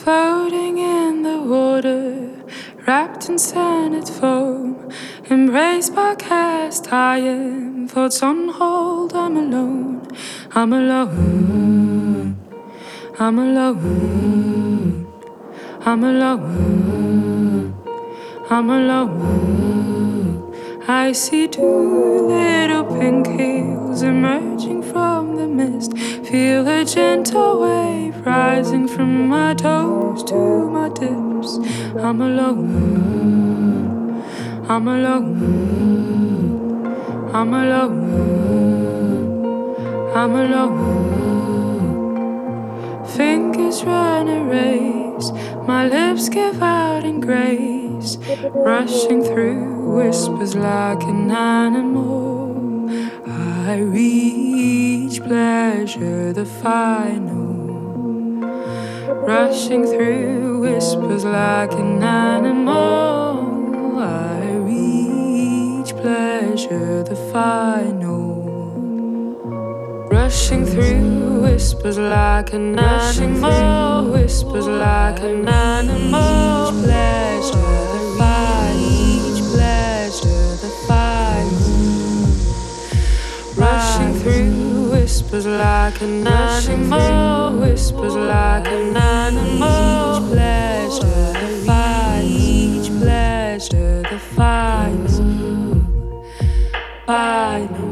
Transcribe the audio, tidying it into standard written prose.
floating in the water, wrapped in scented foam, embraced by cast iron, thoughts on hold. I'm alone, I'm alone, I'm alone, I'm alone, I'm alone. I see two little pink heels emerging from the mist. Feel a gentle wave rising from my toes to my tips. I'm alone, I'm alone, I'm alone, I'm alone. Fingers run a race, my lips give out in grace, rushing through whispers like an animal. I reach pleasure, the final, rushing through whispers like an animal. I reach pleasure, the final, rushing through whispers like an animal, whispers like an animal. Pleasure, the final, each pleasure, the final, rushing through whispers like an animal, whispers like an animal. Pleasure, the final, each pleasure, the final, final.